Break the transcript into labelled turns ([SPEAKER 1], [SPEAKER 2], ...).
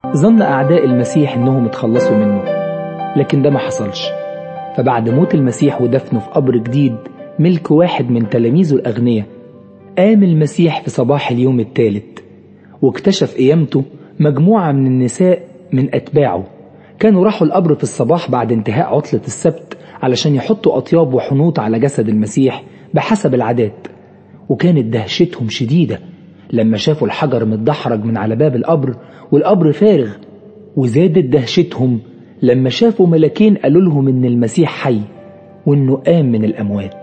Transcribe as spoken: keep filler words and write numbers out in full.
[SPEAKER 1] ظن أعداء المسيح إنهم اتخلصوا منه، لكن ده ما حصلش. فبعد موت المسيح ودفنه في قبر جديد ملك واحد من تلاميذه الأغنياء، قام المسيح في صباح اليوم الثالث، واكتشف قيامته مجموعة من النساء من أتباعه كانوا راحوا القبر في الصباح بعد انتهاء عطلة السبت علشان يحطوا أطياب وحنوط على جسد المسيح بحسب العادات. وكانت دهشتهم شديدة لما شافوا الحجر متدحرج من على باب القبر والقبر فارغ، وزادت دهشتهم لما شافوا ملكين قالوا لهم إن المسيح حي وإنه قام من الأموات.